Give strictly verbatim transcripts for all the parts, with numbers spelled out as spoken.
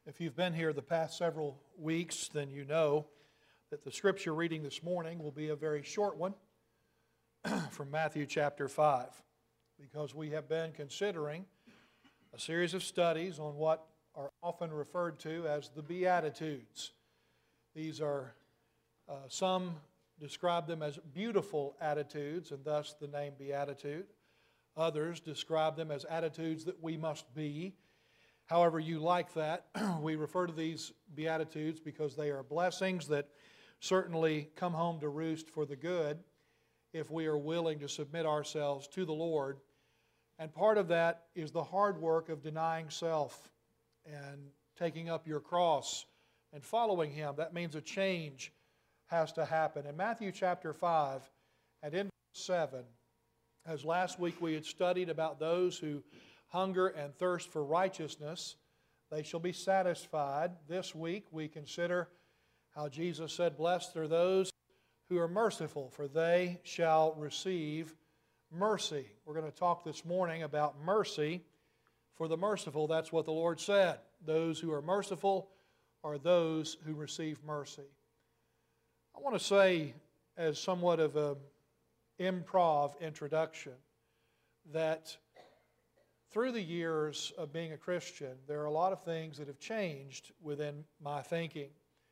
If you've been here the past several weeks, then you know that the scripture reading this morning will be a very short one from Matthew chapter five, because we have been considering a series of studies on what are often referred to as the Beatitudes. These are, uh, some describe them as beautiful attitudes, and thus the name Beatitude. Others describe them as attitudes that we must be. However you like that, we refer to these Beatitudes because they are blessings that certainly come home to roost for the good if we are willing to submit ourselves to the Lord. And part of that is the hard work of denying self and taking up your cross and following Him. That means a change has to happen. In Matthew chapter five and in verse seven, as last week we had studied about those who hunger and thirst for righteousness, they shall be satisfied. This week we consider how Jesus said, "Blessed are those who are merciful, for they shall receive mercy." We're going to talk this morning about mercy for the merciful. That's what the Lord said. Those who are merciful are those who receive mercy. I want to say, as somewhat of an improv introduction, that through the years of being a Christian, there are a lot of things that have changed within my thinking.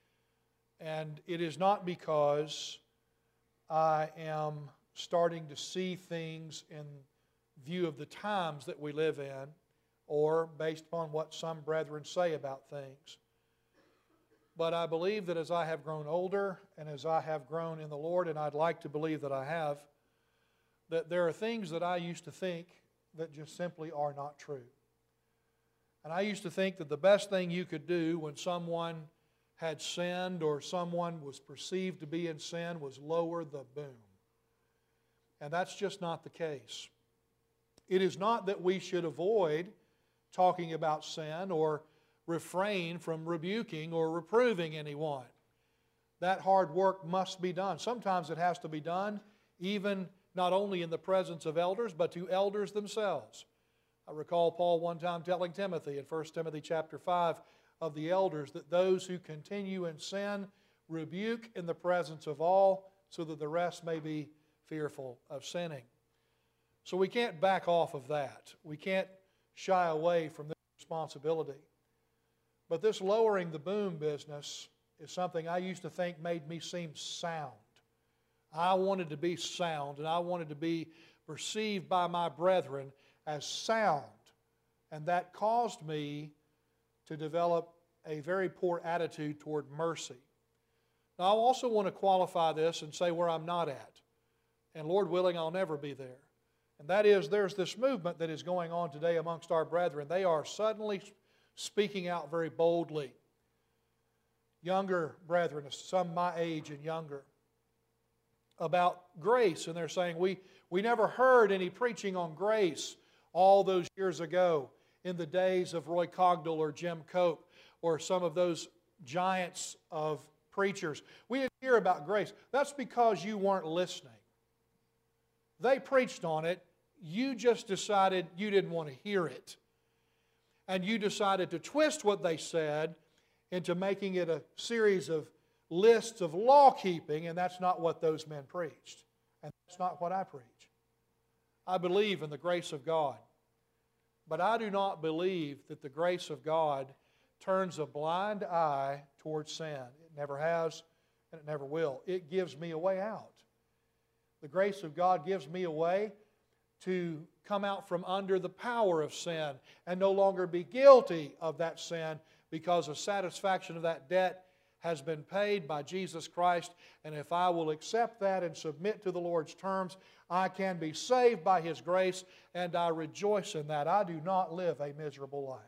And it is not because I am starting to see things in view of the times that we live in or based upon what some brethren say about things. But I believe that as I have grown older and as I have grown in the Lord, and I'd like to believe that I have, that there are things that I used to think that just simply are not true. And I used to think that the best thing you could do when someone had sinned or someone was perceived to be in sin was lower the boom. And that's just not the case. It is not that we should avoid talking about sin or refrain from rebuking or reproving anyone. That hard work must be done. Sometimes it has to be done even not only in the presence of elders, but to elders themselves. I recall Paul one time telling Timothy in First Timothy chapter five of the elders that those who continue in sin rebuke in the presence of all, so that the rest may be fearful of sinning. So we can't back off of that. We can't shy away from this responsibility. But this lowering the boom business is something I used to think made me seem sound. I wanted to be sound, and I wanted to be perceived by my brethren as sound. And that caused me to develop a very poor attitude toward mercy. Now, I also want to qualify this and say where I'm not at. And Lord willing, I'll never be there. And that is, there's this movement that is going on today amongst our brethren. They are suddenly speaking out very boldly. Younger brethren, some my age and younger, about grace. And they're saying, we, we never heard any preaching on grace all those years ago in the days of Roy Cogdell or Jim Cope or some of those giants of preachers. We didn't hear about grace. That's because you weren't listening. They preached on it. You just decided you didn't want to hear it. And you decided to twist what they said into making it a series of lists of law keeping, and that's not what those men preached. And that's not what I preach. I believe in the grace of God. But I do not believe that the grace of God turns a blind eye towards sin. It never has, and it never will. It gives me a way out. The grace of God gives me a way to come out from under the power of sin and no longer be guilty of that sin, because a satisfaction of that debt has been paid by Jesus Christ. And if I will accept that and submit to the Lord's terms, I can be saved by His grace, and I rejoice in that. I do not live a miserable life.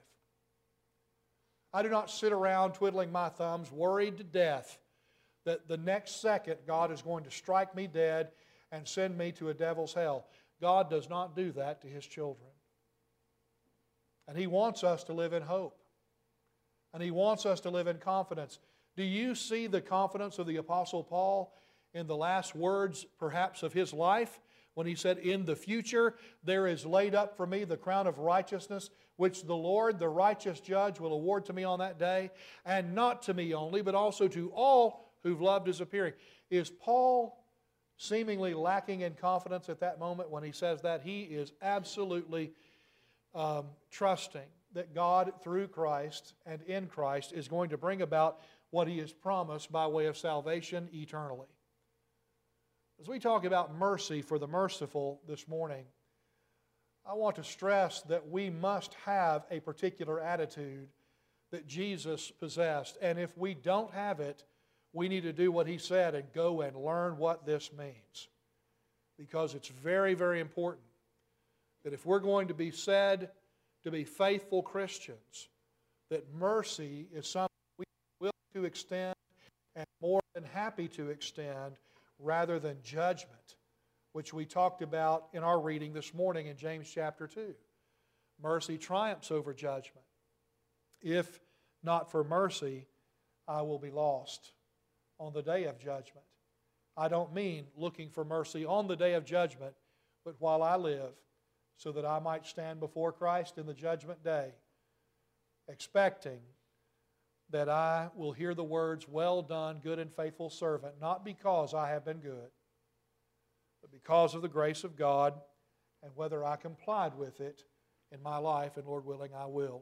I do not sit around twiddling my thumbs, worried to death that the next second God is going to strike me dead and send me to a devil's hell. God does not do that to His children. And He wants us to live in hope. And He wants us to live in confidence. Do you see the confidence of the Apostle Paul in the last words, perhaps, of his life when he said, "In the future there is laid up for me the crown of righteousness, which the Lord, the righteous judge, will award to me on that day, and not to me only, but also to all who've loved His appearing. Is Paul seemingly lacking in confidence at that moment when he says that? He is absolutely um, trusting that God, through Christ and in Christ, is going to bring about what He has promised by way of salvation eternally. As we talk about mercy for the merciful this morning, I want to stress that we must have a particular attitude that Jesus possessed. And if we don't have it, we need to do what He said and go and learn what this means. Because it's very, very important that if we're going to be said to be faithful Christians, that mercy is something we are willing to extend and more than happy to extend rather than judgment, which we talked about in our reading this morning in James chapter two. Mercy triumphs over judgment. If not for mercy, I will be lost on the day of judgment. I don't mean looking for mercy on the day of judgment, but while I live, so that I might stand before Christ in the judgment day, expecting that I will hear the words, "Well done, good and faithful servant," not because I have been good, but because of the grace of God and whether I complied with it in my life, and Lord willing, I will.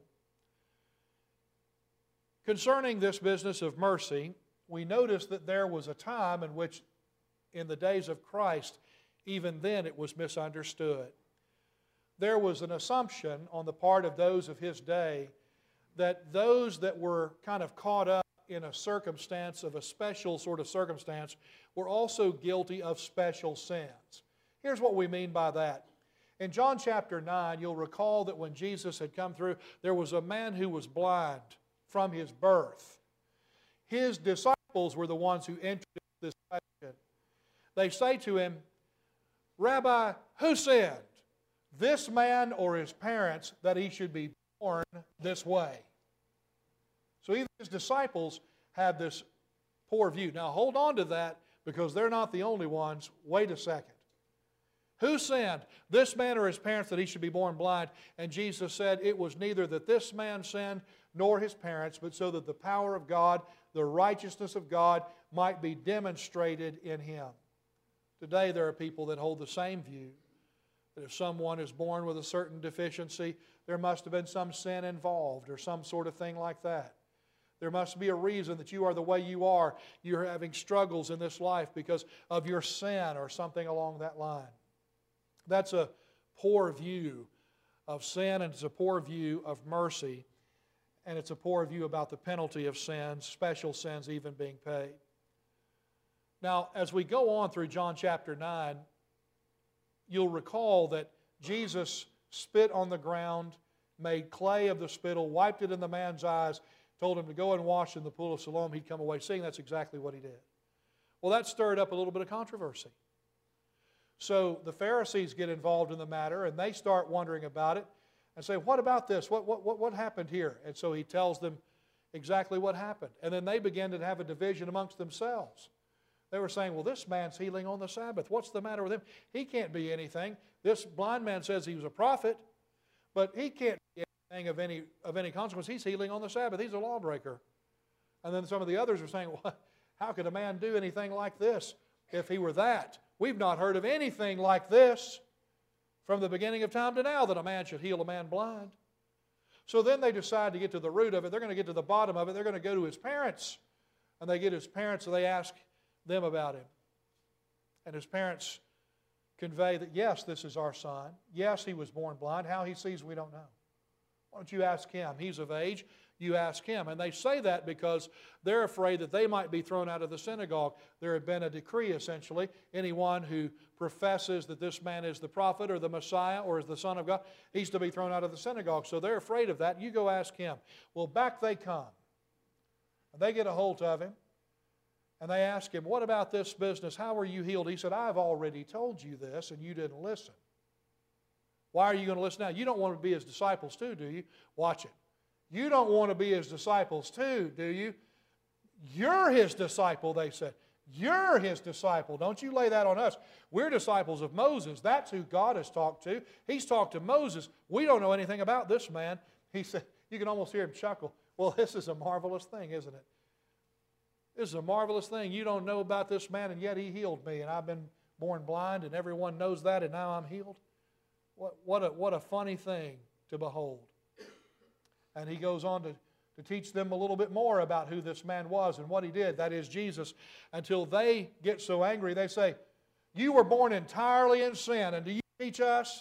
Concerning this business of mercy, we notice that there was a time in which, in the days of Christ, even then it was misunderstood. There was an assumption on the part of those of His day that those that were kind of caught up in a circumstance of a special sort of circumstance were also guilty of special sins. Here's what we mean by that. In John chapter nine, you'll recall that when Jesus had come through, there was a man who was blind from his birth. His disciples were the ones who introduced this question. They say to Him, "Rabbi, who sinned, this man or his parents, that he should be born this way?" So even His disciples had this poor view. Now hold on to that, because they're not the only ones. Wait a second. Who sinned, this man or his parents, that he should be born blind? And Jesus said, it was neither that this man sinned nor his parents, but so that the power of God, the righteousness of God, might be demonstrated in him. Today there are people that hold the same view, that if someone is born with a certain deficiency, there must have been some sin involved or some sort of thing like that. There must be a reason that you are the way you are. You're having struggles in this life because of your sin or something along that line. That's a poor view of sin, and it's a poor view of mercy, and it's a poor view about the penalty of sins, special sins even being paid. Now, as we go on through John chapter nine, you'll recall that Jesus spit on the ground, made clay of the spittle, wiped it in the man's eyes, told him to go and wash in the pool of Siloam. He'd come away seeing. That's exactly what he did. Well, that stirred up a little bit of controversy. So the Pharisees get involved in the matter, and they start wondering about it and say, what about this? What, what, what, what happened here? And so He tells them exactly what happened. And then they began to have a division amongst themselves. They were saying, well, this man's healing on the Sabbath. What's the matter with him? He can't be anything. This blind man says he was a prophet, but he can't be anything of any, of any consequence. He's healing on the Sabbath. He's a lawbreaker. And then some of the others are saying, well, how could a man do anything like this if he were that? We've not heard of anything like this from the beginning of time to now, that a man should heal a man blind. So then they decide to get to the root of it. They're going to get to the bottom of it. They're going to go to his parents. And they get his parents, and they ask them about him. And his parents convey that, yes, this is our son. Yes, he was born blind. How he sees, we don't know. Why don't you ask him? He's of age. You ask him. And they say that because they're afraid that they might be thrown out of the synagogue. There had been a decree, essentially. Anyone who professes that this man is the prophet or the Messiah or is the Son of God, he's to be thrown out of the synagogue. So they're afraid of that. You go ask him. Well, back they come. And they get a hold of him. And they ask him, what about this business? How were you healed? He said, I've already told you this, and you didn't listen. Why are you going to listen now? You don't want to be his disciples too, do you? Watch it. You don't want to be his disciples too, do you? You're his disciple, they said. You're his disciple. Don't you lay that on us. We're disciples of Moses. That's who God has talked to. He's talked to Moses. We don't know anything about this man. He said, you can almost hear him chuckle. Well, this is a marvelous thing, isn't it? This is a marvelous thing. You don't know about this man, and yet he healed me, and I've been born blind, and everyone knows that, and now I'm healed. What, what, a, what a funny thing to behold. And he goes on to, to teach them a little bit more about who this man was and what he did, that is Jesus, until they get so angry, they say, you were born entirely in sin, and do you teach us?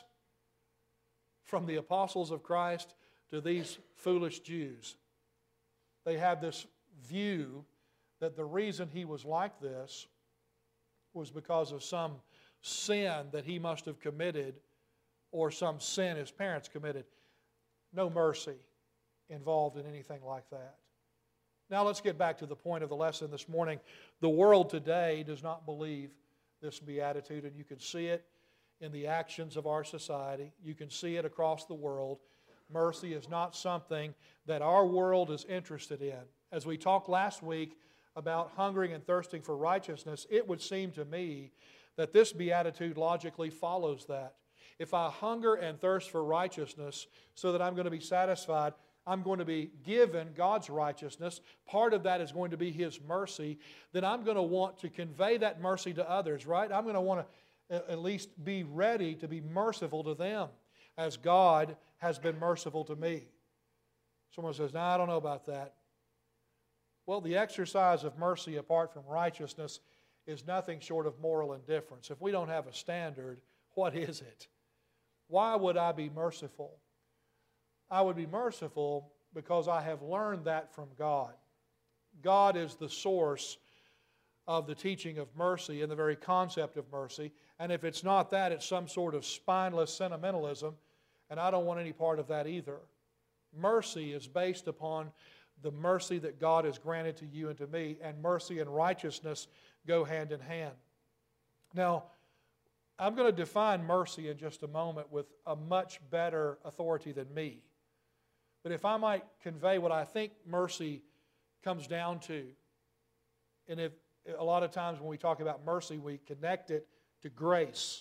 From the apostles of Christ to these foolish Jews. They have this view that the reason he was like this was because of some sin that he must have committed or some sin his parents committed. No mercy involved in anything like that. Now let's get back to the point of the lesson this morning. The world today does not believe this beatitude, and you can see it in the actions of our society. You can see it across the world. Mercy is not something that our world is interested in. As we talked last week about hungering and thirsting for righteousness, it would seem to me that this beatitude logically follows that. If I hunger and thirst for righteousness so that I'm going to be satisfied, I'm going to be given God's righteousness, part of that is going to be His mercy, then I'm going to want to convey that mercy to others, right? I'm going to want to at least be ready to be merciful to them as God has been merciful to me. Someone says, no, I don't know about that. Well, the exercise of mercy apart from righteousness is nothing short of moral indifference. If we don't have a standard, what is it? Why would I be merciful? I would be merciful because I have learned that from God. God is the source of the teaching of mercy and the very concept of mercy. And if it's not that, it's some sort of spineless sentimentalism, and I don't want any part of that either. Mercy is based upon the mercy that God has granted to you and to me, and mercy and righteousness go hand in hand. Now, I'm going to define mercy in just a moment with a much better authority than me. But if I might convey what I think mercy comes down to, and if a lot of times when we talk about mercy, we connect it to grace.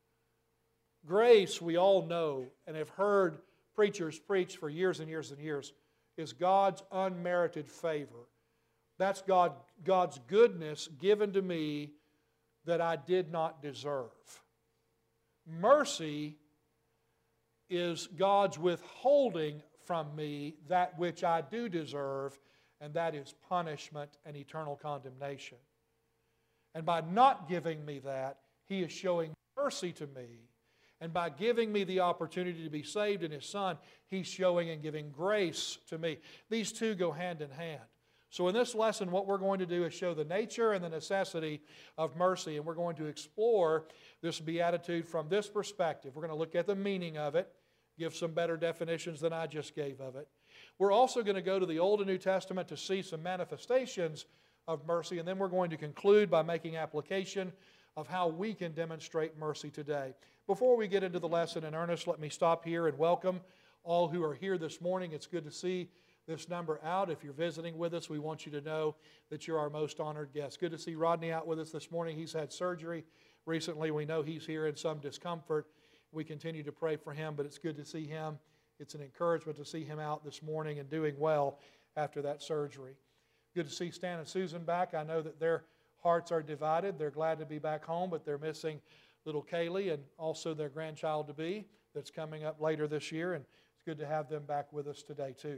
Grace, we all know and have heard preachers preach for years and years and years, is God's unmerited favor. That's God, God's goodness given to me that I did not deserve. Mercy is God's withholding from me that which I do deserve, and that is punishment and eternal condemnation. And by not giving me that, He is showing mercy to me. And by giving me the opportunity to be saved in His Son, He's showing and giving grace to me. These two go hand in hand. So in this lesson, what we're going to do is show the nature and the necessity of mercy, and we're going to explore this beatitude from this perspective. We're going to look at the meaning of it, give some better definitions than I just gave of it. We're also going to go to the Old and New Testament to see some manifestations of mercy, and then we're going to conclude by making application of how we can demonstrate mercy today. Before we get into the lesson in earnest, let me stop here and welcome all who are here this morning. It's good to see this number out. If you're visiting with us, we want you to know that you're our most honored guest. Good to see Rodney out with us this morning. He's had surgery recently. We know he's here in some discomfort. We continue to pray for him, but it's good to see him. It's an encouragement to see him out this morning and doing well after that surgery. Good to see Stan and Susan back. I know that their hearts are divided. They're glad to be back home, but they're missing little Kaylee and also their grandchild-to-be that's coming up later this year, and it's good to have them back with us today too.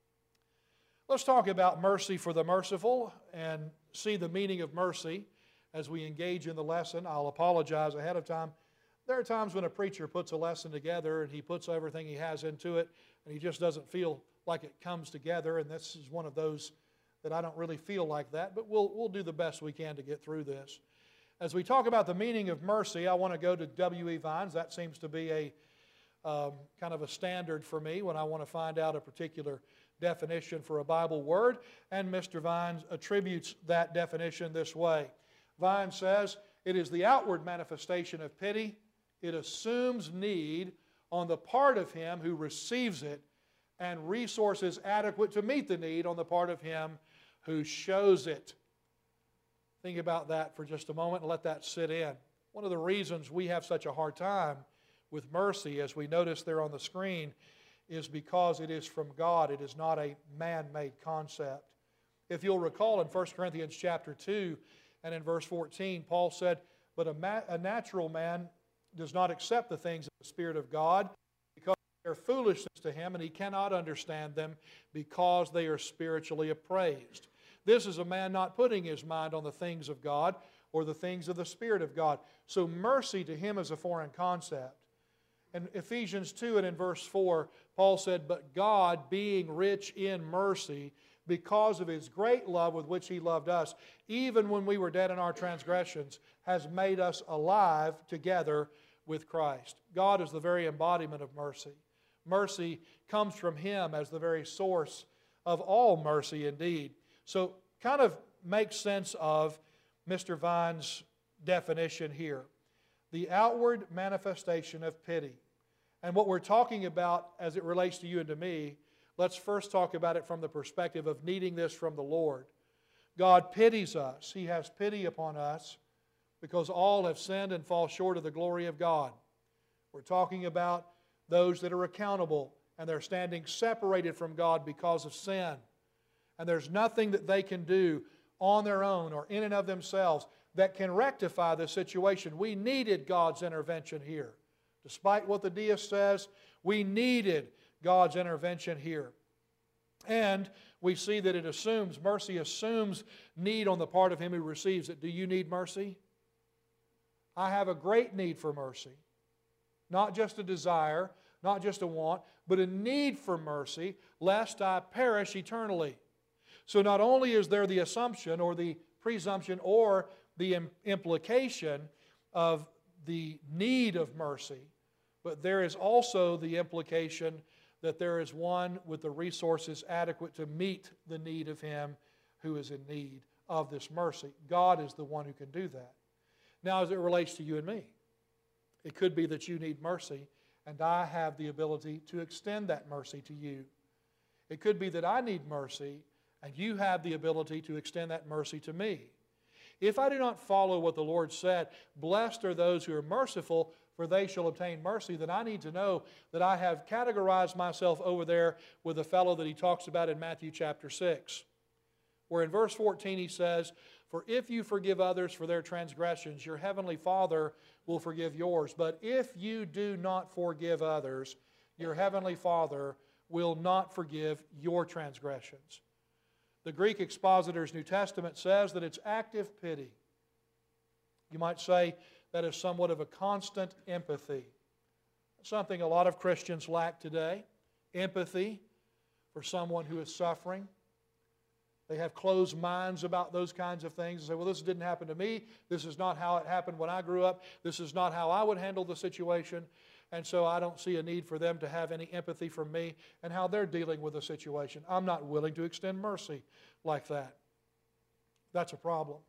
Let's talk about mercy for the merciful and see the meaning of mercy as we engage in the lesson. I'll apologize ahead of time. There are times when a preacher puts a lesson together and he puts everything he has into it and he just doesn't feel like it comes together, and this is one of those that I don't really feel like that, but we'll, we'll do the best we can to get through this. As we talk about the meaning of mercy, I want to go to W E Vines. That seems to be a um, kind of a standard for me when I want to find out a particular definition for a Bible word, and Mister Vines attributes that definition this way. Vines says, it is the outward manifestation of pity. It assumes need on the part of him who receives it and resources adequate to meet the need on the part of him who shows it. Think about that for just a moment and let that sit in. One of the reasons we have such a hard time with mercy, as we notice there on the screen, is because it is from God. It is not a man-made concept. If you'll recall in First Corinthians chapter two and in verse fourteen, Paul said, "But a, ma- a natural man does not accept the things of the Spirit of God because they are foolishness to him, and he cannot understand them because they are spiritually appraised. This is a man not putting his mind on the things of God or the things of the Spirit of God." So mercy to him is a foreign concept. In Ephesians two and in verse four, Paul said, "But God, being rich in mercy, because of His great love with which He loved us, even when we were dead in our transgressions, has made us alive together with Christ." God is the very embodiment of mercy. Mercy comes from Him as the very source of all mercy indeed. So kind of makes sense of Mister Vine's definition here. The outward manifestation of pity. And what we're talking about as it relates to you and to me, let's first talk about it from the perspective of needing this from the Lord. God pities us. He has pity upon us because all have sinned and fall short of the glory of God. We're talking about those that are accountable and they're standing separated from God because of sin. And there's nothing that they can do on their own or in and of themselves that can rectify the situation. We needed God's intervention here. Despite what the deist says, we needed God's intervention here. And we see that it assumes, mercy assumes need on the part of him who receives it. Do you need mercy? I have a great need for mercy. Not just a desire, not just a want, but a need for mercy, lest I perish eternally. So not only is there the assumption or the presumption or the implication of the need of mercy, but there is also the implication that there is one with the resources adequate to meet the need of him who is in need of this mercy. God is the one who can do that. Now, as it relates to you and me, it could be that you need mercy, and I have the ability to extend that mercy to you. It could be that I need mercy, and you have the ability to extend that mercy to me. If I do not follow what the Lord said, "Blessed are those who are merciful, for they shall obtain mercy," then I need to know that I have categorized myself over there with the fellow that he talks about in Matthew chapter six, where in verse fourteen he says, "For if you forgive others for their transgressions, your heavenly Father will forgive yours. But if you do not forgive others, your heavenly Father will not forgive your transgressions." The Greek Expositor's New Testament says that it's active pity. You might say that is somewhat of a constant empathy. Something a lot of Christians lack today. Empathy for someone who is suffering. They have closed minds about those kinds of things. They say, well, this didn't happen to me. This is not how it happened when I grew up. This is not how I would handle the situation. And so I don't see a need for them to have any empathy for me and how they're dealing with the situation. I'm not willing to extend mercy like that. That's a problem.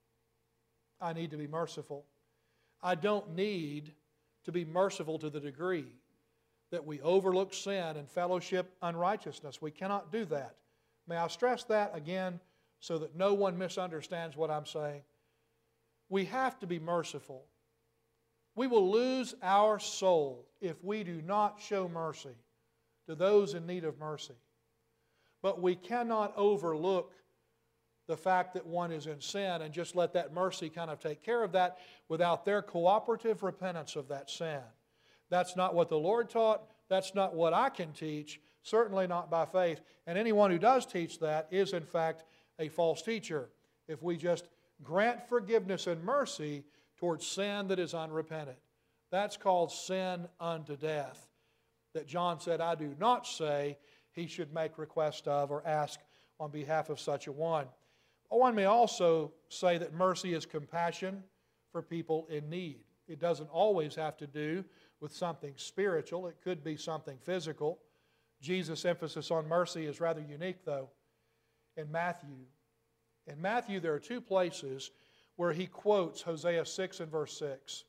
I need to be merciful. I don't need to be merciful to the degree that we overlook sin and fellowship unrighteousness. We cannot do that. May I stress that again so that no one misunderstands what I'm saying? We have to be merciful. We will lose our soul if we do not show mercy to those in need of mercy. But we cannot overlook the fact that one is in sin and just let that mercy kind of take care of that without their cooperative repentance of that sin. That's not what the Lord taught. That's not what I can teach, certainly not by faith. And anyone who does teach that is, in fact, a false teacher. If we just grant forgiveness and mercy towards sin that is unrepentant. That's called sin unto death. That John said, I do not say he should make request of or ask on behalf of such a one. One may also say that mercy is compassion for people in need. It doesn't always have to do with something spiritual. It could be something physical. Jesus' emphasis on mercy is rather unique, though, in Matthew. In Matthew, there are two places where he quotes Hosea six and verse six,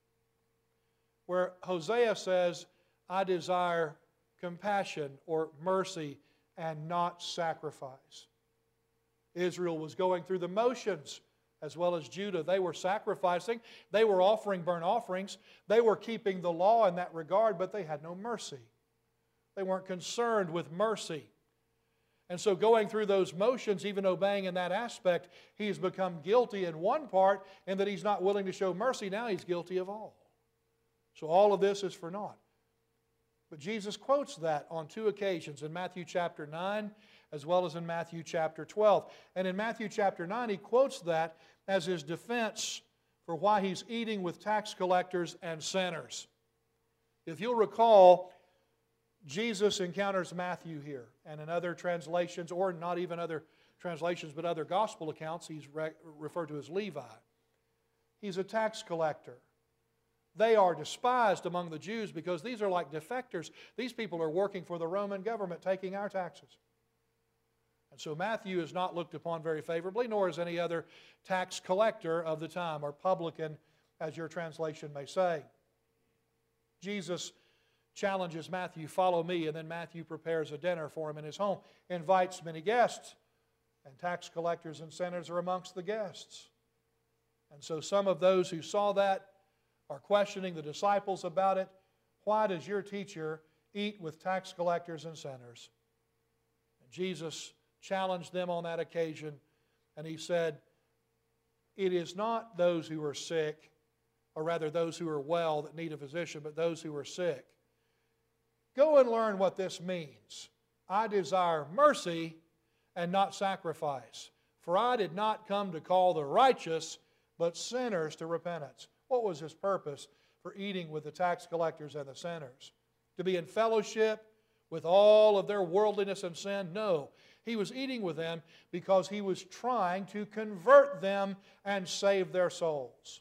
where Hosea says, I desire compassion or mercy and not sacrifice. Israel was going through the motions as well as Judah. They were sacrificing. They were offering burnt offerings. They were keeping the law in that regard, but they had no mercy. They weren't concerned with mercy. And so going through those motions, even obeying in that aspect, he's become guilty in one part, in that he's not willing to show mercy. Now he's guilty of all. So all of this is for naught. But Jesus quotes that on two occasions, in Matthew chapter nine as well as in Matthew chapter twelve. And in Matthew chapter nine, he quotes that as his defense for why he's eating with tax collectors and sinners. If you'll recall, Jesus encounters Matthew here, and in other translations, or not even other translations, but other gospel accounts, he's re- referred to as Levi. He's a tax collector. They are despised among the Jews because these are like defectors. These people are working for the Roman government, taking our taxes. And so Matthew is not looked upon very favorably, nor is any other tax collector of the time, or publican, as your translation may say. Jesus challenges Matthew, follow me, and then Matthew prepares a dinner for him in his home, invites many guests, and tax collectors and sinners are amongst the guests. And so some of those who saw that are questioning the disciples about it. Why does your teacher eat with tax collectors and sinners? And Jesus challenged them on that occasion, and he said, it is not those who are sick, or rather those who are well that need a physician, but those who are sick. Go and learn what this means. I desire mercy and not sacrifice. For I did not come to call the righteous, but sinners to repentance. What was his purpose for eating with the tax collectors and the sinners? To be in fellowship with all of their worldliness and sin? No. He was eating with them because he was trying to convert them and save their souls.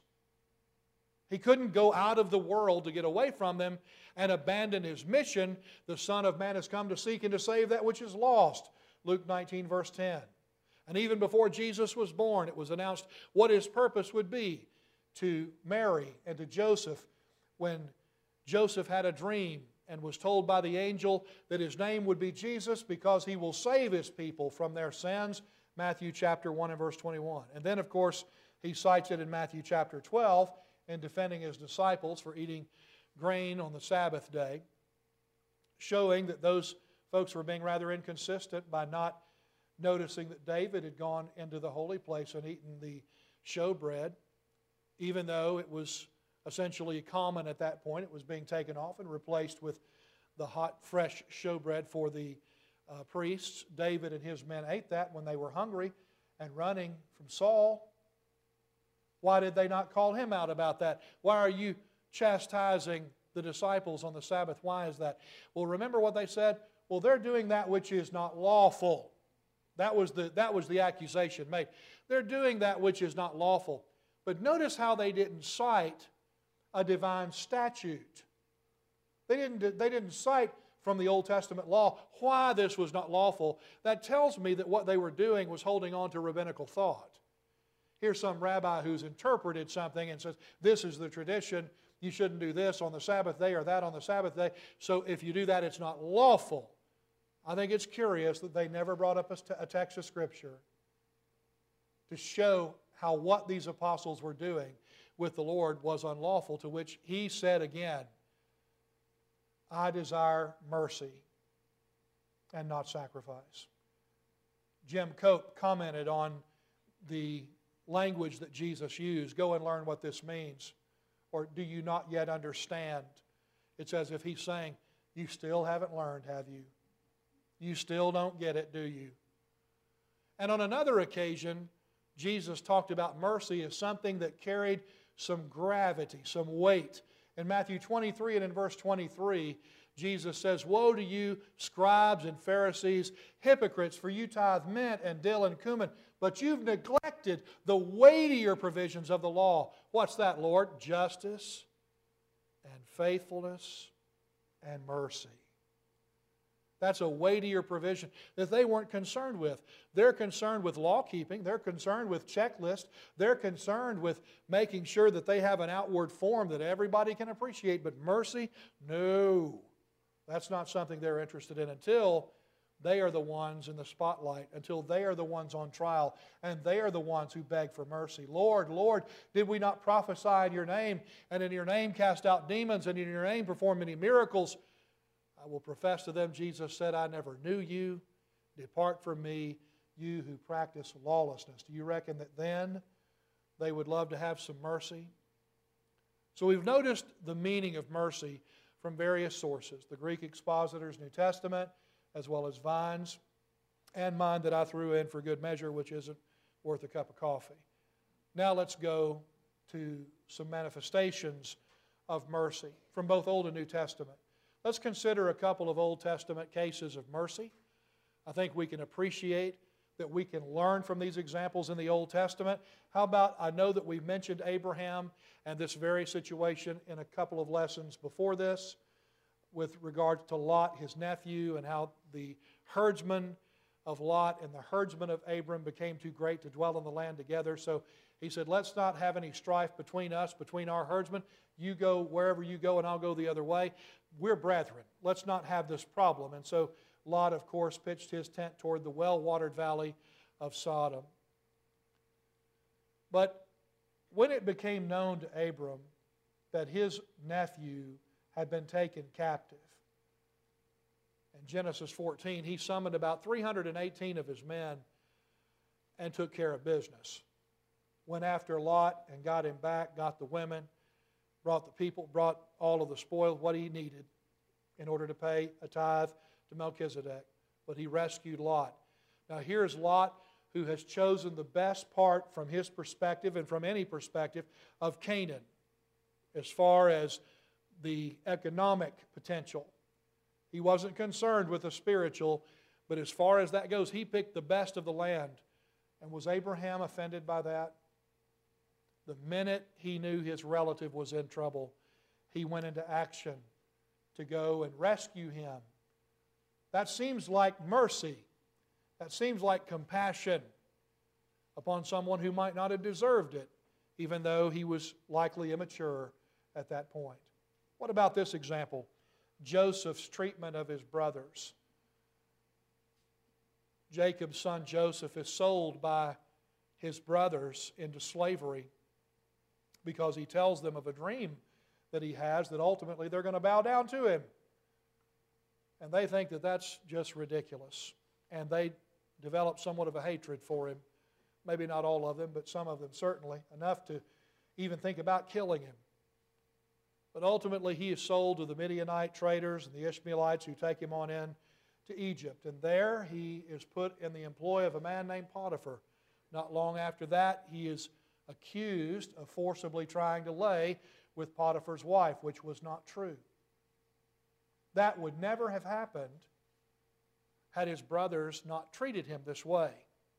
He couldn't go out of the world to get away from them and abandon his mission. The Son of Man has come to seek and to save that which is lost. Luke nineteen, verse ten. And even before Jesus was born, it was announced what his purpose would be to Mary and to Joseph when Joseph had a dream and was told by the angel that his name would be Jesus because he will save his people from their sins. Matthew chapter one and verse twenty-one. And then, of course, he cites it in Matthew chapter twelve in defending his disciples for eating grain on the Sabbath day, showing that those folks were being rather inconsistent by not noticing that David had gone into the holy place and eaten the showbread, even though it was essentially common at that point. It was being taken off and replaced with the hot, fresh showbread for the uh, priests. David and his men ate that when they were hungry and running from Saul. Why did they not call him out about that? Why are you chastising the disciples on the Sabbath? Why is that? Well, remember what they said? Well, they're doing that which is not lawful. That was the, that was the accusation made. They're doing that which is not lawful. But notice how they didn't cite a divine statute. They didn't, they didn't cite from the Old Testament law why this was not lawful. That tells me that what they were doing was holding on to rabbinical thought. Here's some rabbi who's interpreted something and says, this is the tradition. You shouldn't do this on the Sabbath day or that on the Sabbath day. So if you do that, it's not lawful. I think it's curious that they never brought up a text of Scripture to show how what these apostles were doing with the Lord was unlawful, to which he said again, I desire mercy and not sacrifice. Jim Cope commented on the language that Jesus used. Go and learn what this means. Or do you not yet understand? It's as if he's saying, you still haven't learned, have you? You still don't get it, do you? And on another occasion, Jesus talked about mercy as something that carried some gravity, some weight. In Matthew twenty-three and in verse twenty-three, Jesus says, woe to you, scribes and Pharisees, hypocrites, for you tithe mint and dill and cumin, but you've neglected the weightier provisions of the law. What's that, Lord? Justice and faithfulness and mercy. That's a weightier provision that they weren't concerned with. They're concerned with law keeping. They're concerned with checklists. They're concerned with making sure that they have an outward form that everybody can appreciate. But mercy, no. That's not something they're interested in until they are the ones in the spotlight, until they are the ones on trial, and they are the ones who beg for mercy. Lord, Lord, did we not prophesy in your name, and in your name cast out demons, and in your name perform many miracles? I will profess to them, Jesus said, I never knew you. Depart from me, you who practice lawlessness. Do you reckon that then they would love to have some mercy? So we've noticed the meaning of mercy from various sources. The Greek expositors, New Testament, as well as Vine's, and mine that I threw in for good measure, which isn't worth a cup of coffee. Now let's go to some manifestations of mercy from both Old and New Testament. Let's consider a couple of Old Testament cases of mercy. I think we can appreciate that we can learn from these examples in the Old Testament. How about, I know that we've mentioned Abraham and this very situation in a couple of lessons before this, with regard to Lot, his nephew, and how the herdsmen of Lot and the herdsmen of Abram became too great to dwell in the land together. So he said, let's not have any strife between us, between our herdsmen. You go wherever you go and I'll go the other way. We're brethren. Let's not have this problem. And so Lot, of course, pitched his tent toward the well-watered valley of Sodom. But when it became known to Abram that his nephew had been taken captive, in Genesis fourteen, he summoned about three hundred eighteen of his men and took care of business. Went after Lot and got him back, got the women, brought the people, brought all of the spoil, what he needed in order to pay a tithe to Melchizedek. But he rescued Lot. Now here's Lot, who has chosen the best part from his perspective and from any perspective of Canaan, as far as the economic potential. He wasn't concerned with the spiritual, but as far as that goes, he picked the best of the land. And was Abraham offended by that? The minute he knew his relative was in trouble, he went into action to go and rescue him. That seems like mercy. That seems like compassion upon someone who might not have deserved it, even though he was likely immature at that point. What about this example? Joseph's treatment of his brothers. Jacob's son Joseph is sold by his brothers into slavery because he tells them of a dream that he has that ultimately they're going to bow down to him. And they think that that's just ridiculous. And they develop somewhat of a hatred for him. Maybe not all of them, but some of them certainly, enough to even think about killing him. But ultimately he is sold to the Midianite traders and the Ishmaelites who take him on in to Egypt. And there he is put in the employ of a man named Potiphar. Not long after that, he is accused of forcibly trying to lay with Potiphar's wife, which was not true. That would never have happened had his brothers not treated him this way.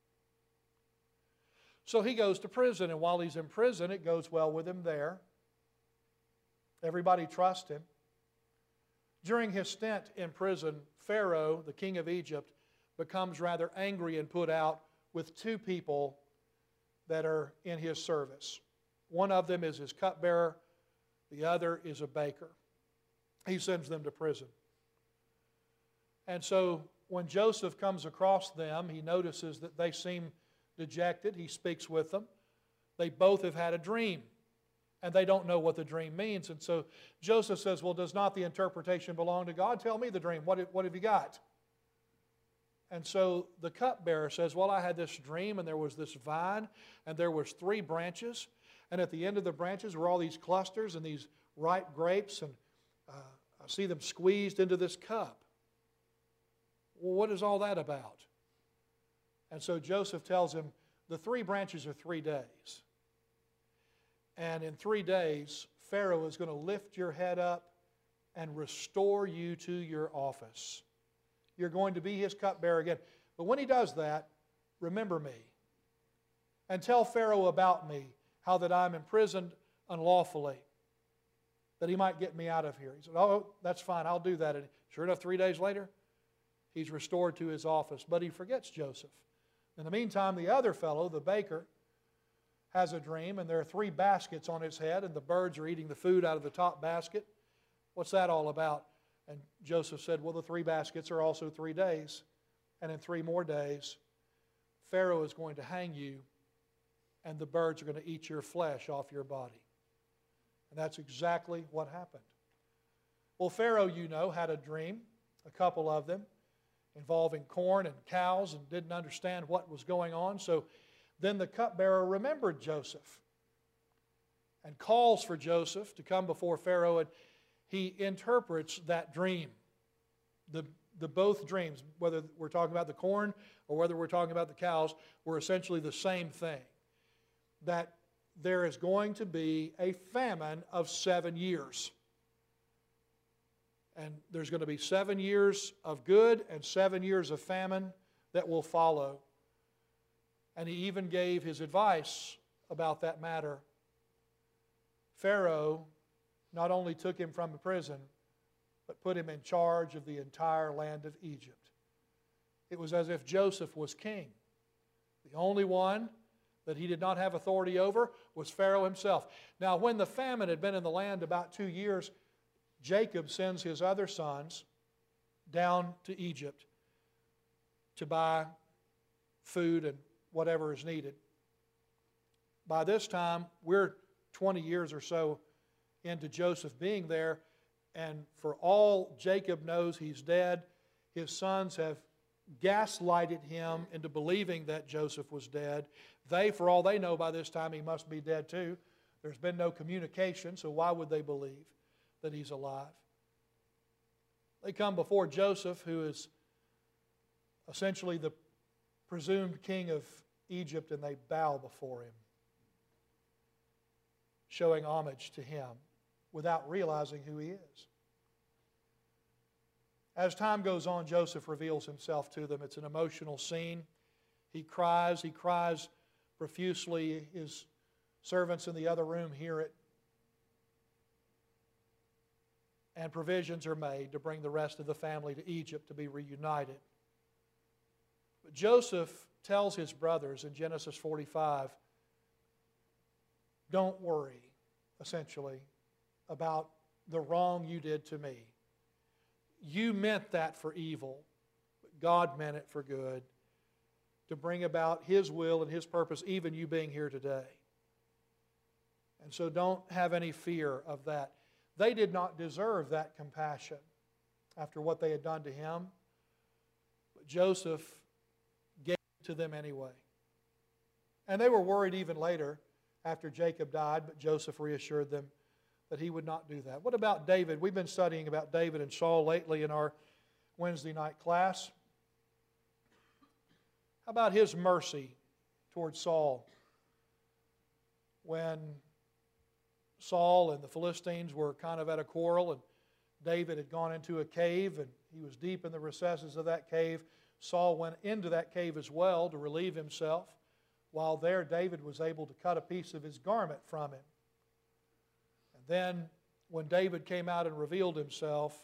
So he goes to prison, and while he's in prison, it goes well with him there. Everybody trusts him. During his stint in prison, Pharaoh, the king of Egypt, becomes rather angry and put out with two people that are in his service. One of them is his cupbearer. The other is a baker. He sends them to prison. And so when Joseph comes across them, he notices that they seem dejected. He speaks with them. They both have had a dream, and they don't know what the dream means. And so Joseph says, well, does not the interpretation belong to God? Tell me the dream. What, what have you got? And so the cupbearer says, well, I had this dream, and there was this vine, and there was three branches, and at the end of the branches were all these clusters and these ripe grapes, and uh, I see them squeezed into this cup. Well, what is all that about? And so Joseph tells him, the three branches are three days. And in three days, Pharaoh is going to lift your head up and restore you to your office. You're going to be his cupbearer again. But when he does that, remember me. And tell Pharaoh about me, how that I'm imprisoned unlawfully, that he might get me out of here. He said, oh, that's fine, I'll do that. And sure enough, three days later, he's restored to his office. But he forgets Joseph. In the meantime, the other fellow, the baker, has a dream, and there are three baskets on his head, and the birds are eating the food out of the top basket. What's that all about? And Joseph said, well, the three baskets are also three days. and in three more days, Pharaoh is going to hang you, and the birds are going to eat your flesh off your body. And that's exactly what happened. Well, Pharaoh, you know, had a dream, a couple of them, involving corn and cows, and didn't understand what was going on. So then the cupbearer remembered Joseph and calls for Joseph to come before Pharaoh, and he interprets that dream. The, the both dreams, whether we're talking about the corn or whether we're talking about the cows, were essentially the same thing. That there is going to be a famine of seven years. And there's going to be seven years of good and seven years of famine that will follow. And he even gave his advice about that matter. Pharaoh not only took him from the prison, but put him in charge of the entire land of Egypt. It was as if Joseph was king. The only one that he did not have authority over was Pharaoh himself. Now, when the famine had been in the land about two years, Jacob sends his other sons down to Egypt to buy food and whatever is needed. By this time, we're twenty years or so into Joseph being there, and for all Jacob knows he's dead, his sons have gaslighted him into believing that Joseph was dead. They, for all they know, by this time he must be dead too. There's been no communication, so why would they believe that he's alive? They come before Joseph, who is essentially the presumed king of Egypt, and they bow before him, showing homage to him without realizing who he is. As time goes on, Joseph reveals himself to them. It's an emotional scene. He cries, he cries profusely. His servants in the other room hear it. And provisions are made to bring the rest of the family to Egypt to be reunited. But Joseph tells his brothers in Genesis forty-five, don't worry, essentially, about the wrong you did to me. You meant that for evil, but God meant it for good, to bring about His will and His purpose, even you being here today. And so don't have any fear of that. They did not deserve that compassion after what they had done to him, but Joseph gave it to them anyway. And they were worried even later after Jacob died, but Joseph reassured them that he would not do that. What about David? We've been studying about David and Saul lately in our Wednesday night class. How about his mercy towards Saul? When Saul and the Philistines were kind of at a quarrel, and David had gone into a cave, and he was deep in the recesses of that cave. Saul went into that cave as well to relieve himself. While there, David was able to cut a piece of his garment from him. And then, when David came out and revealed himself,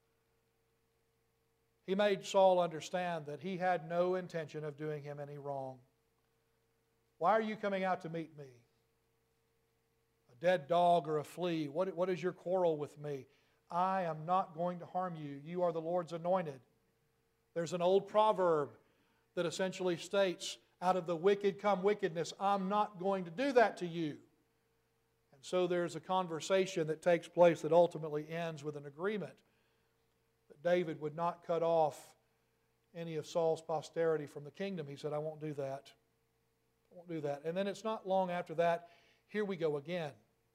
he made Saul understand that he had no intention of doing him any wrong. Why are you coming out to meet me? A dead dog or a flea? What, what is your quarrel with me? I am not going to harm you. You are the Lord's anointed. There's an old proverb that essentially states, out of the wicked come wickedness. I'm not going to do that to you. And so there's a conversation that takes place that ultimately ends with an agreement that David would not cut off any of Saul's posterity from the kingdom. He said, I won't do that. I won't do that. And then it's not long after that, here we go again.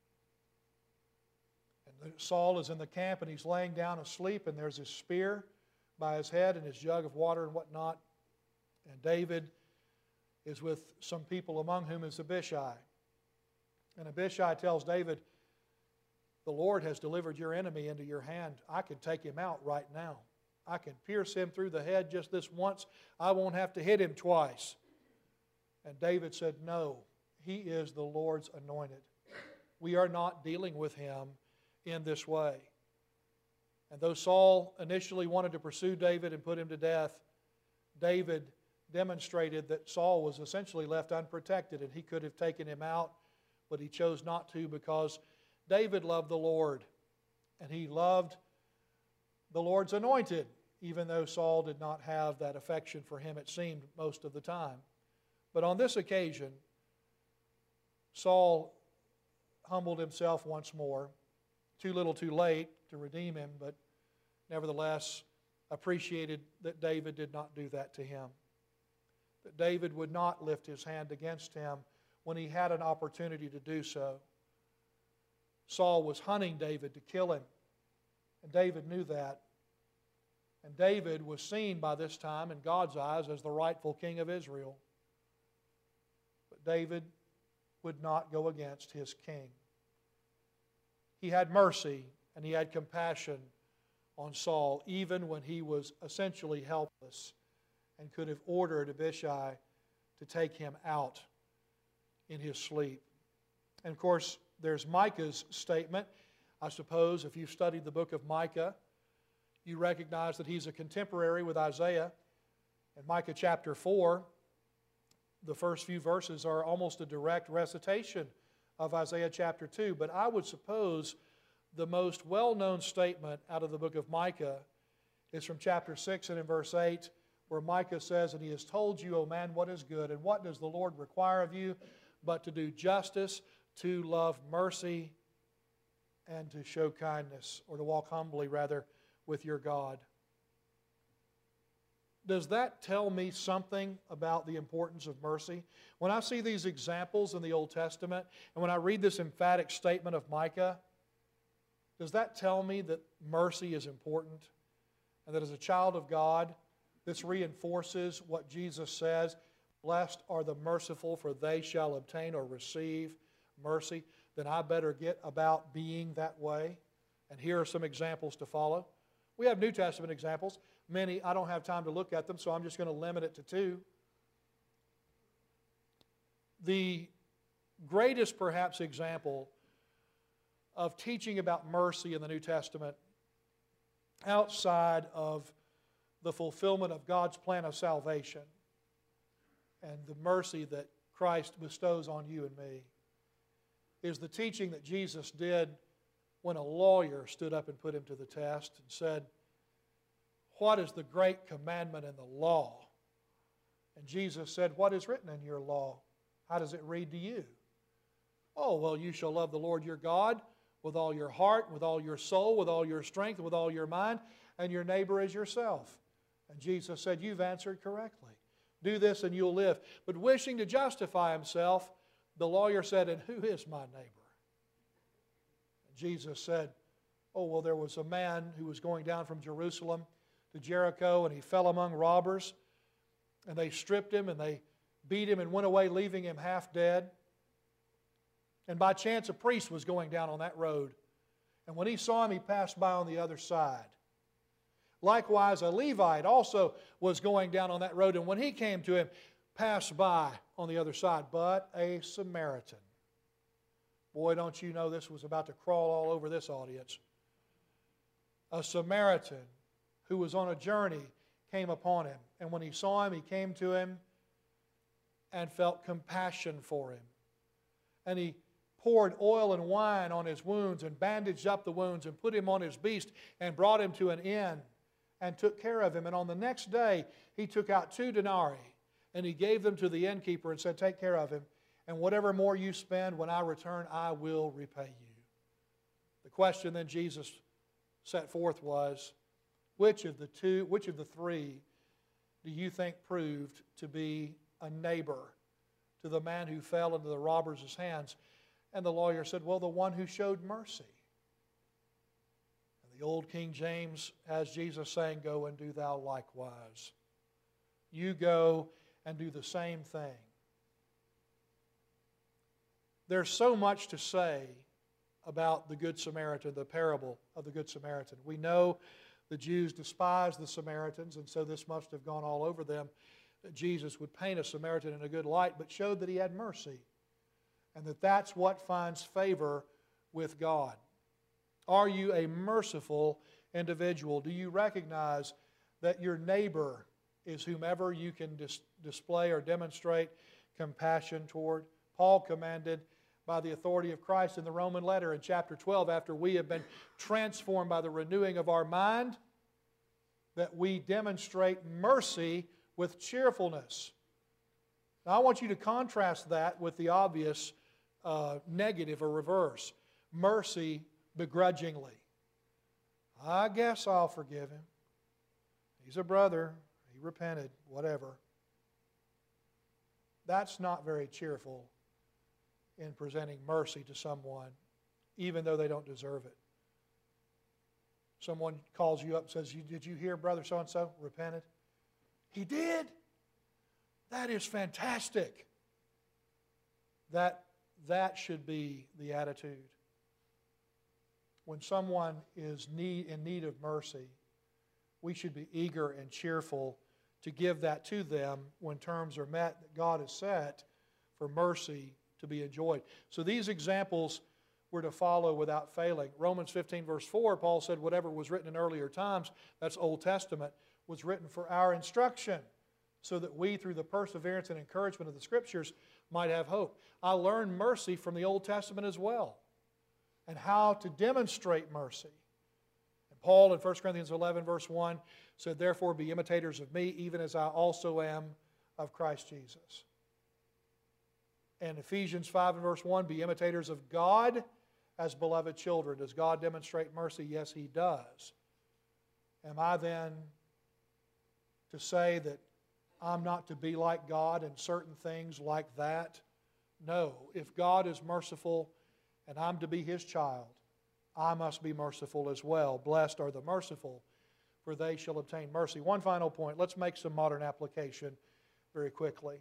And Saul is in the camp and he's laying down asleep, and there's his spear by his head and his jug of water and whatnot. And David is with some people, among whom is Abishai. And Abishai tells David, the Lord has delivered your enemy into your hand. I can take him out right now. I can pierce him through the head just this once. I won't have to hit him twice. And David said, no, he is the Lord's anointed. We are not dealing with him in this way. And though Saul initially wanted to pursue David and put him to death, David demonstrated that Saul was essentially left unprotected, and he could have taken him out, but he chose not to because David loved the Lord, and he loved the Lord's anointed even though Saul did not have that affection for him, it seemed, most of the time. But on this occasion, Saul humbled himself once more, too little too late to redeem him, but nevertheless appreciated that David did not do that to him. That David would not lift his hand against him when he had an opportunity to do so. Saul was hunting David to kill him, and David knew that. And David was seen by this time in God's eyes as the rightful king of Israel. But David would not go against his king. He had mercy and he had compassion on Saul, even when he was essentially helpless and could have ordered Abishai to take him out in his sleep. And of course, there's Micah's statement. I suppose if you've studied the book of Micah, you recognize that he's a contemporary with Isaiah. In Micah chapter four, the first few verses are almost a direct recitation of Isaiah chapter two. But I would suppose the most well-known statement out of the book of Micah is from chapter six and in verse eight, where Micah says, "And he has told you, O man, what is good, and what does the Lord require of you, but to do justice, to love mercy, and to show kindness," or to walk humbly, rather, with your God. Does that tell me something about the importance of mercy? When I see these examples in the Old Testament, and when I read this emphatic statement of Micah, does that tell me that mercy is important? And that as a child of God, this reinforces what Jesus says, "Blessed are the merciful, for they shall obtain or receive mercy." Then I better get about being that way. And here are some examples to follow. We have New Testament examples. Many, I don't have time to look at them, so I'm just going to limit it to two. The greatest, perhaps, example of teaching about mercy in the New Testament outside of the fulfillment of God's plan of salvation and the mercy that Christ bestows on you and me is the teaching that Jesus did when a lawyer stood up and put him to the test and said, "What is the great commandment in the law?" And Jesus said, "What is written in your law? How does it read to you?" "Oh, well, you shall love the Lord your God with all your heart, with all your soul, with all your strength, with all your mind, and your neighbor as yourself." And Jesus said, "You've answered correctly. Do this and you'll live." But wishing to justify himself, the lawyer said, "And who is my neighbor?" And Jesus said, "Oh, well, there was a man who was going down from Jerusalem to Jericho, and he fell among robbers, and they stripped him, and they beat him, and went away, leaving him half dead. And by chance, a priest was going down on that road, and when he saw him, he passed by on the other side. Likewise, a Levite also was going down on that road, and when he came to him, passed by on the other side. But a Samaritan." Boy, don't you know this was about to crawl all over this audience. A Samaritan who was on a journey came upon him, and when he saw him, he came to him and felt compassion for him. And he poured oil and wine on his wounds and bandaged up the wounds and put him on his beast and brought him to an inn and took care of him. And on the next day, he took out two denarii and he gave them to the innkeeper and said, "Take care of him, and whatever more you spend, when I return, I will repay you." The question then Jesus set forth was, which of the two, which of the three do you think proved to be a neighbor to the man who fell into the robbers' hands? And the lawyer said, "Well, the one who showed mercy." And the old King James has Jesus saying, "Go and do thou likewise." You go and do the same thing. There's so much to say about the Good Samaritan, the parable of the Good Samaritan. We know the Jews despised the Samaritans, and so this must have gone all over them, that Jesus would paint a Samaritan in a good light, but showed that he had mercy, and that that's what finds favor with God. Are you a merciful individual? Do you recognize that your neighbor is whomever you can dis- display or demonstrate compassion toward? Paul commanded by the authority of Christ in the Roman letter in chapter twelve, after we have been transformed by the renewing of our mind, that we demonstrate mercy with cheerfulness. Now, I want you to contrast that with the obvious uh, negative or reverse. Mercy begrudgingly. I guess I'll forgive him. He's a brother. He repented. Whatever. That's not very cheerful in presenting mercy to someone, even though they don't deserve it. Someone calls you up and says, did you hear brother so-and-so repented? He did? That is fantastic. That, that should be the attitude. When someone is need, in need of mercy, we should be eager and cheerful to give that to them when terms are met that God has set for mercy to be enjoyed. So these examples we're to follow without failing. Romans fifteen verse four, Paul said, whatever was written in earlier times, that's Old Testament, was written for our instruction, so that we, through the perseverance and encouragement of the Scriptures, might have hope. I learned mercy from the Old Testament as well, and how to demonstrate mercy. And Paul in First Corinthians eleven verse one said, therefore be imitators of me, even as I also am of Christ Jesus. And Ephesians five and verse one, be imitators of God as beloved children. Does God demonstrate mercy? Yes, He does. Am I then to say that I'm not to be like God in certain things like that? No. If God is merciful and I'm to be His child, I must be merciful as well. Blessed are the merciful, for they shall obtain mercy. One final point. Let's make some modern application very quickly.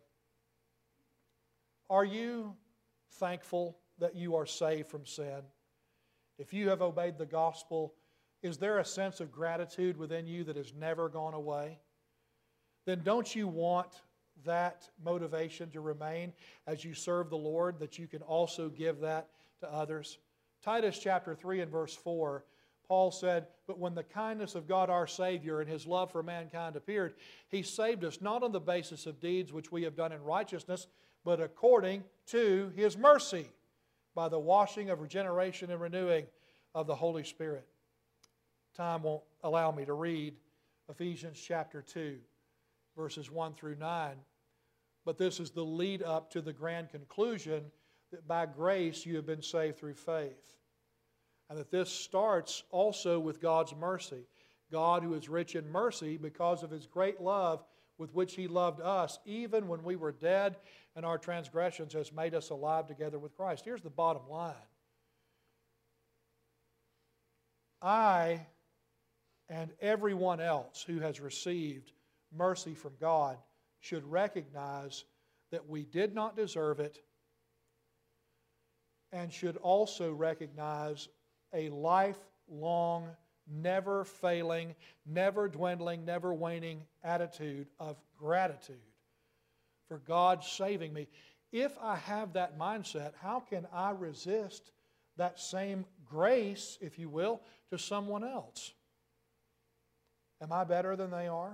Are you thankful that you are saved from sin? If you have obeyed the gospel, is there a sense of gratitude within you that has never gone away? Then don't you want that motivation to remain as you serve the Lord, that you can also give that to others? Titus chapter three and verse four, Paul said, but when the kindness of God our Savior and His love for mankind appeared, He saved us not on the basis of deeds which we have done in righteousness, but according to His mercy, by the washing of regeneration and renewing of the Holy Spirit. Time won't allow me to read Ephesians chapter two, verses one through nine, but this is the lead up to the grand conclusion that by grace you have been saved through faith. And that this starts also with God's mercy. God, who is rich in mercy because of His great love with which He loved us, even when we were dead and our transgressions, has made us alive together with Christ. Here's the bottom line. I and everyone else who has received mercy from God should recognize that we did not deserve it, and should also recognize a lifelong, never failing, never dwindling, never waning attitude of gratitude for God saving me. If I have that mindset, how can I resist that same grace, if you will, to someone else? Am I better than they are?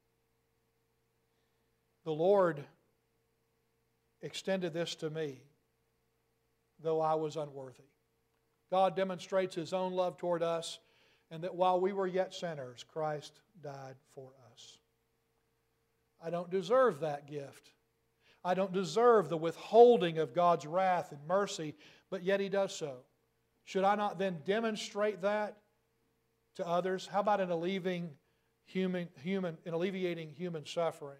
The Lord extended this to me, though I was unworthy. God demonstrates His own love toward us, and that while we were yet sinners, Christ died for us. I don't deserve that gift. I don't deserve the withholding of God's wrath and mercy, but yet He does so. Should I not then demonstrate that to others? How about in alleviating human, human, in alleviating human suffering?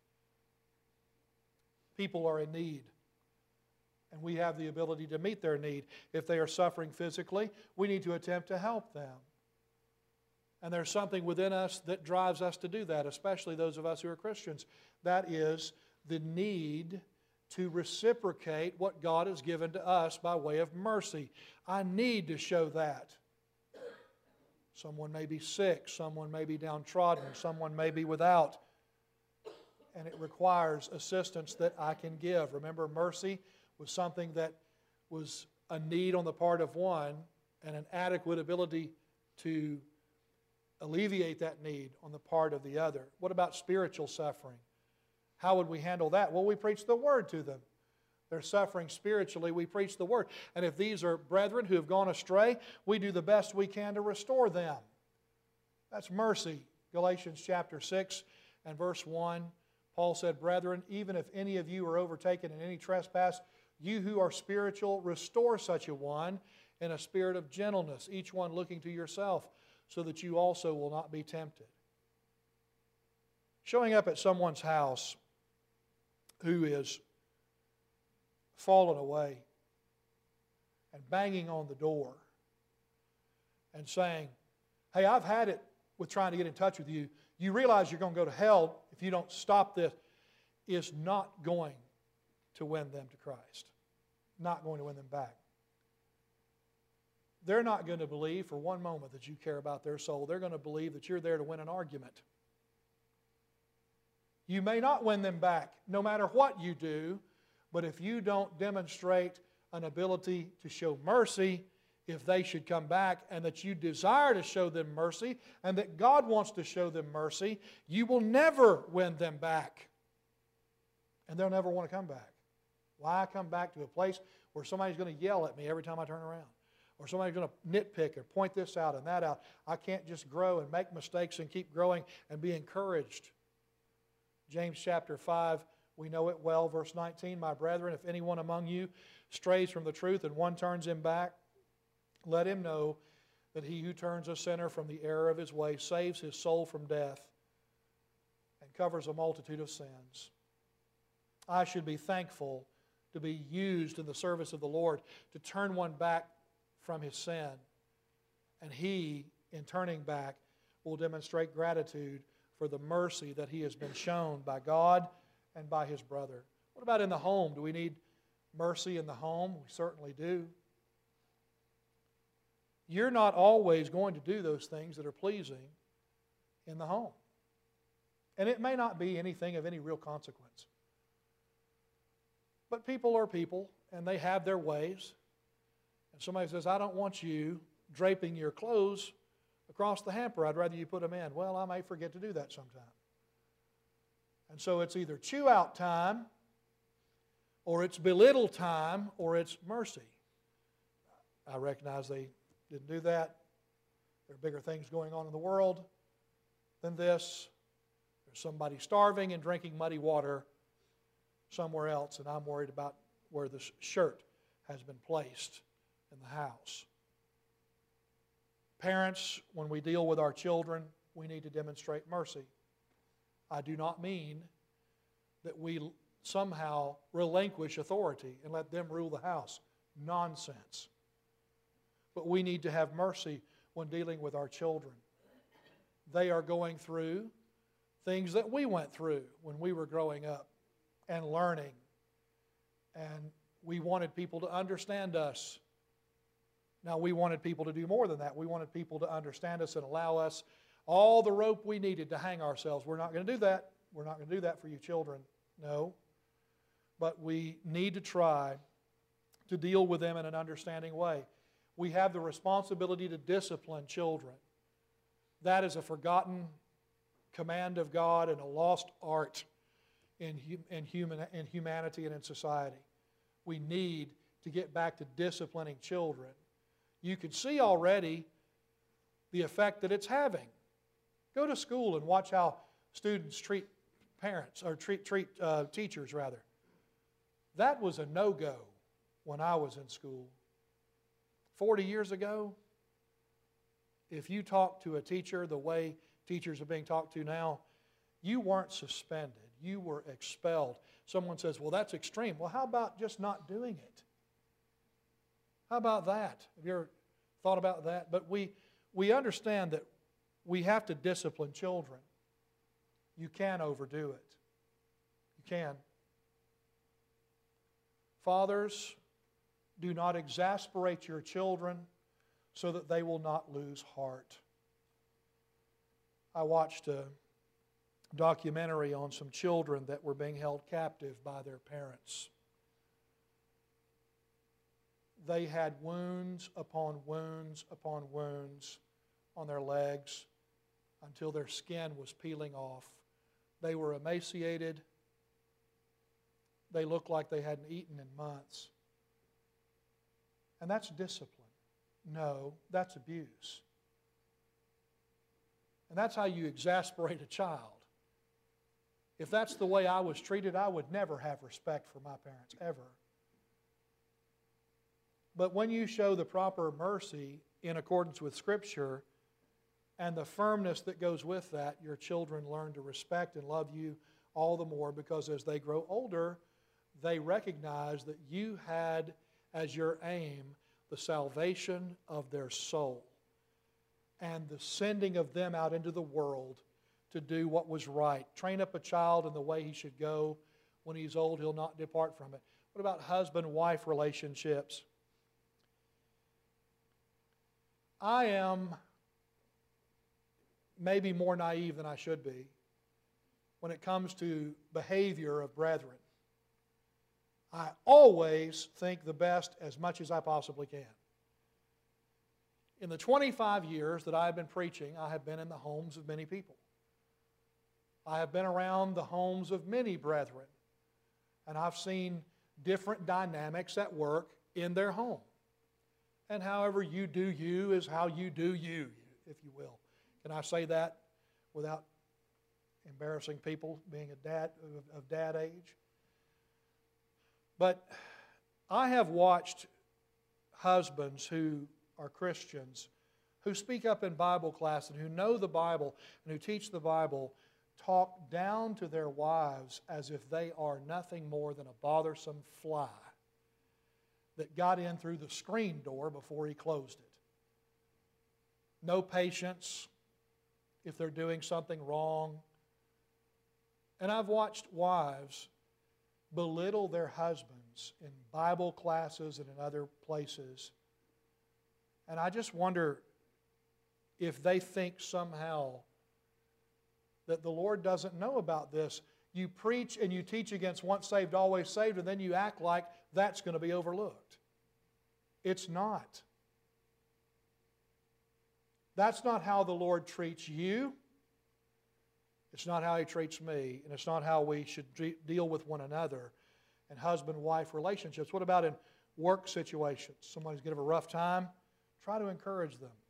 People are in need, and we have the ability to meet their need. If they are suffering physically, we need to attempt to help them. And there's something within us that drives us to do that, especially those of us who are Christians. That is the need to reciprocate what God has given to us by way of mercy. I need to show that. Someone may be sick, someone may be downtrodden, someone may be without, and it requires assistance that I can give. Remember, mercy was something that was a need on the part of one and an adequate ability to alleviate that need on the part of the other. What about spiritual suffering? How would we handle that? Well, we preach the Word to them. They're suffering spiritually, we preach the Word. And if these are brethren who have gone astray, we do the best we can to restore them. That's mercy Galatians chapter six and verse one, Paul said, "Brethren, even if any of you are overtaken in any trespass, you who are spiritual, restore such a one in a spirit of gentleness, each one looking to yourself, so that you also will not be tempted." Showing up at someone's house who is fallen away and banging on the door and saying, "Hey, I've had it with trying to get in touch with you. You realize you're going to go to hell if you don't stop this," is not going to win them to Christ. Not going to win them back. They're not going to believe for one moment that you care about their soul. They're going to believe that you're there to win an argument. You may not win them back, no matter what you do, but if you don't demonstrate an ability to show mercy, if they should come back, and that you desire to show them mercy, and that God wants to show them mercy, you will never win them back. And they'll never want to come back. Why come back to a place where somebody's going to yell at me every time I turn around? Or somebody's going to nitpick or point this out and that out. I can't just grow and make mistakes and keep growing and be encouraged. James chapter five, we know it well, verse nineteen, "My brethren, if anyone among you strays from the truth and one turns him back, let him know that he who turns a sinner from the error of his way saves his soul from death and covers a multitude of sins." I should be thankful to be used in the service of the Lord to turn one back from his sin. And he, in turning back, will demonstrate gratitude for the mercy that he has been shown by God and by his brother. What about in the home? Do we need mercy in the home? We certainly do. You're not always going to do those things that are pleasing in the home. And it may not be anything of any real consequence. But people are people, and they have their ways. And somebody says, "I don't want you draping your clothes across the hamper. I'd rather you put them in." Well, I may forget to do that sometime. And so it's either chew out time, or it's belittle time, or it's mercy. I recognize they didn't do that. There are bigger things going on in the world than this. There's somebody starving and drinking muddy water somewhere else, and I'm worried about where this shirt has been placed in the house. Parents, when we deal with our children, we need to demonstrate mercy. I do not mean that we somehow relinquish authority and let them rule the house. Nonsense. But we need to have mercy when dealing with our children. They are going through things that we went through when we were growing up and learning. And we wanted people to understand us. Now, we wanted people to do more than that. We wanted people to understand us and allow us all the rope we needed to hang ourselves. We're not going to do that. We're not going to do that for you children. No. But we need to try to deal with them in an understanding way. We have the responsibility to discipline children. That is a forgotten command of God and a lost art in, in, human, in humanity and in society. We need to get back to disciplining children. You can see already the effect that it's having. Go to school and watch how students treat parents, or treat, treat uh, teachers, rather. That was a no-go when I was in school. Forty years ago, if you talked to a teacher the way teachers are being talked to now, you weren't suspended. You were expelled. Someone says, "Well, that's extreme." Well, how about just not doing it? How about that? Have you ever thought about that? But we, we understand that we have to discipline children. You can overdo it. You can. Fathers, do not exasperate your children so that they will not lose heart. I watched a documentary on some children that were being held captive by their parents. They had wounds upon wounds upon wounds on their legs until their skin was peeling off. They were emaciated. They looked like they hadn't eaten in months. And that's discipline. No, that's abuse. And that's how you exasperate a child. If that's the way I was treated, I would never have respect for my parents, ever. But when you show the proper mercy in accordance with Scripture and the firmness that goes with that, your children learn to respect and love you all the more, because as they grow older, they recognize that you had as your aim the salvation of their soul and the sending of them out into the world to do what was right. Train up a child in the way he should go. When he's old, he'll not depart from it. What about husband-wife relationships? I am maybe more naive than I should be when it comes to behavior of brethren. I always think the best as much as I possibly can. In the twenty-five years that I've been preaching, I have been in the homes of many people. I have been around the homes of many brethren, and I've seen different dynamics at work in their home. And however you do you is how you do you, if you will. Can I say that without embarrassing people, being a dad of, of dad age? But I have watched husbands who are Christians, who speak up in Bible class and who know the Bible and who teach the Bible, talk down to their wives as if they are nothing more than a bothersome fly that got in through the screen door before he closed it. No patience if they're doing something wrong. And I've watched wives belittle their husbands in Bible classes and in other places. And I just wonder if they think somehow that the Lord doesn't know about this. You preach and you teach against once saved, always saved, and then you act like that's going to be overlooked. It's not. That's not how the Lord treats you. It's not how He treats me, and it's not how we should deal with one another in husband-wife relationships. What about in work situations? Somebody's going to have a rough time. Try to encourage them.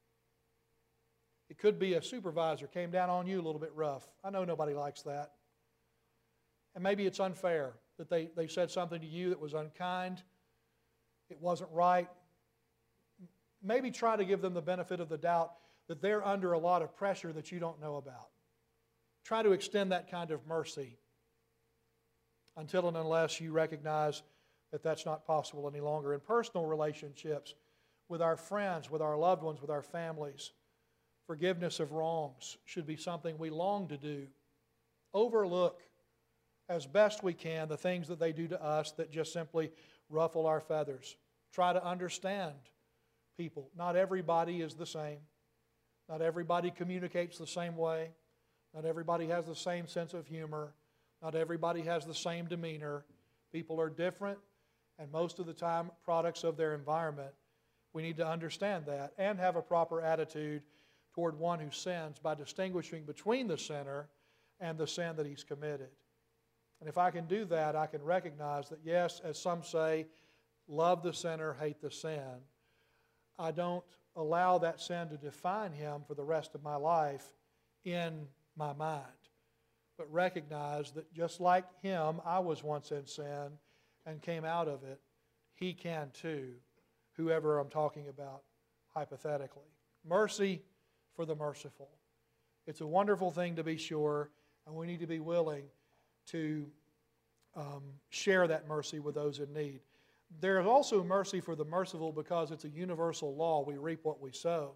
It could be a supervisor came down on you a little bit rough. I know nobody likes that. And maybe it's unfair that they, they said something to you that was unkind. It wasn't right. Maybe try to give them the benefit of the doubt that they're under a lot of pressure that you don't know about. Try to extend that kind of mercy until and unless you recognize that that's not possible any longer. In personal relationships, with our friends, with our loved ones, with our families, forgiveness of wrongs should be something we long to do. Overlook as best we can the things that they do to us that just simply ruffle our feathers. Try to understand people. Not everybody is the same. Not everybody communicates the same way. Not everybody has the same sense of humor. Not everybody has the same demeanor. People are different, and most of the time products of their environment. We need to understand that and have a proper attitude toward one who sins by distinguishing between the sinner and the sin that he's committed. And if I can do that, I can recognize that, yes, as some say, love the sinner, hate the sin. I don't allow that sin to define him for the rest of my life in my mind, but recognize that just like him, I was once in sin and came out of it. He can too, whoever I'm talking about hypothetically. Mercy for the merciful. It's a wonderful thing to be sure, and we need to be willing to um, share that mercy with those in need. There is also mercy for the merciful because it's a universal law. We reap what we sow.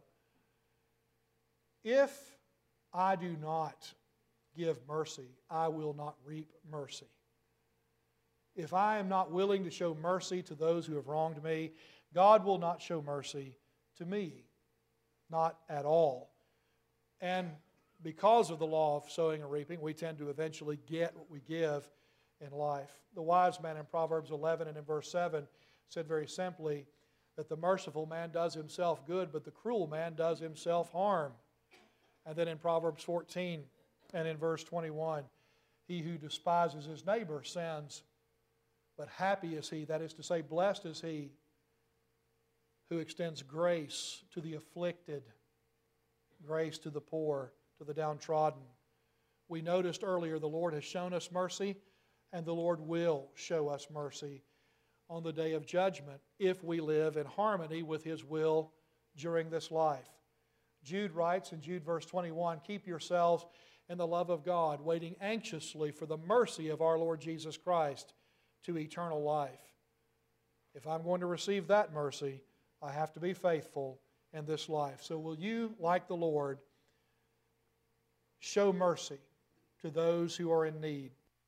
If I do not give mercy, I will not reap mercy. If I am not willing to show mercy to those who have wronged me, God will not show mercy to me. Not at all. And because of the law of sowing and reaping, we tend to eventually get what we give in life. The wise man in Proverbs eleven and in verse seven said very simply that the merciful man does himself good, but the cruel man does himself harm. And then in Proverbs fourteen and in verse twenty-one, he who despises his neighbor sins, but happy is he, that is to say, blessed is he who extends grace to the afflicted. grace to the poor, to the downtrodden. We noticed earlier the Lord has shown us mercy, and the Lord will show us mercy on the day of judgment if we live in harmony with His will during this life. Jude writes in Jude verse twenty-one, "Keep yourselves in the love of God, waiting anxiously for the mercy of our Lord Jesus Christ to eternal life." If I'm going to receive that mercy, I have to be faithful in this life. So will you, like the Lord, show mercy to those who are in need?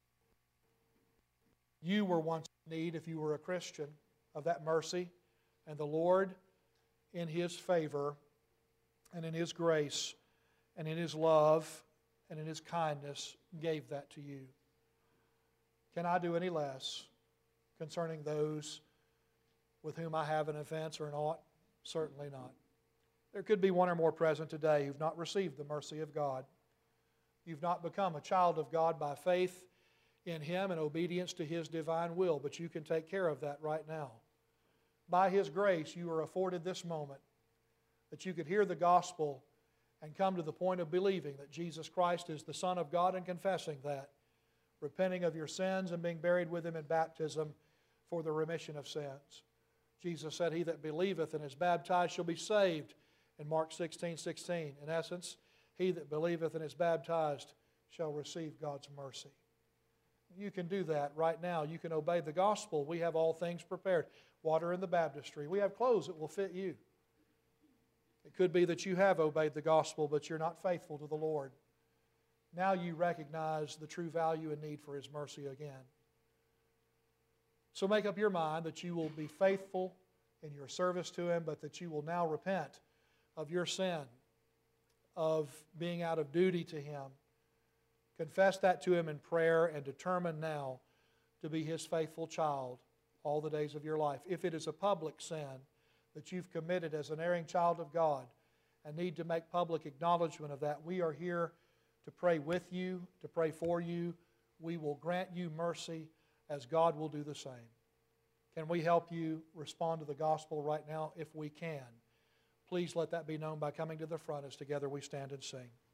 You were once in need, if you were a Christian, of that mercy, and the Lord, in His favor and in His grace and in His love and in His kindness, gave that to you. Can I do any less concerning those with whom I have an offense or an ought? Certainly not. There could be one or more present today who've not received the mercy of God. You've not become a child of God by faith in Him and obedience to His divine will, but you can take care of that right now. By His grace, you are afforded this moment that you could hear the gospel and come to the point of believing that Jesus Christ is the Son of God and confessing that, repenting of your sins and being buried with Him in baptism for the remission of sins. Jesus said, "He that believeth and is baptized shall be saved," in Mark sixteen sixteen. In essence, he that believeth and is baptized shall receive God's mercy. You can do that right now. You can obey the gospel. We have all things prepared. Water in the baptistry. We have clothes that will fit you. It could be that you have obeyed the gospel, but you're not faithful to the Lord. Now you recognize the true value and need for His mercy again. So make up your mind that you will be faithful in your service to Him, but that you will now repent of your sin, of being out of duty to Him. Confess that to Him in prayer and determine now to be His faithful child all the days of your life. If it is a public sin that you've committed as an erring child of God and need to make public acknowledgement of that, we are here to pray with you, to pray for you. We will grant you mercy as God will do the same. Can we help you respond to the gospel right now? If we can, please let that be known by coming to the front as together we stand and sing.